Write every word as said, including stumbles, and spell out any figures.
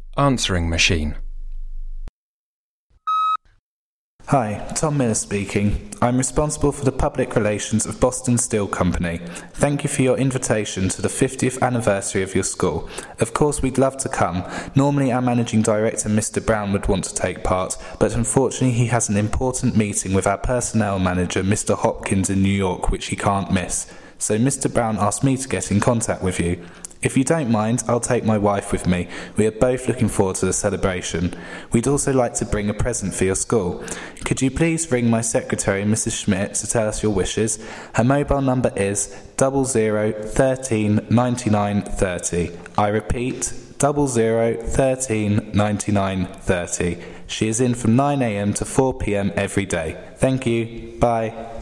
Answering machine. Hi, Tom Miller speaking. I'm responsible for the public relations of Boston Steel Company. Thank you for your invitation to the fiftieth anniversary of your school. Of course, we'd love to come. Normally, our managing director, Mister Brown, would want to take part, but unfortunately, he has an important meeting with our personnel manager, Mister Hopkins, in New York, which he can't miss. So Mister Brown asked me to get in contact with you. If you don't mind, I'll take my wife with me. We are both looking forward to the celebration. We'd also like to bring a present for your school. Could you please ring my secretary, Missus Schmidt, to tell us your wishes? Her mobile number is double zero thirteen ninety nine thirty. I repeat, double zero thirteen ninety nine thirty. She is in from nine a.m. to four p.m. every day. Thank you. Bye.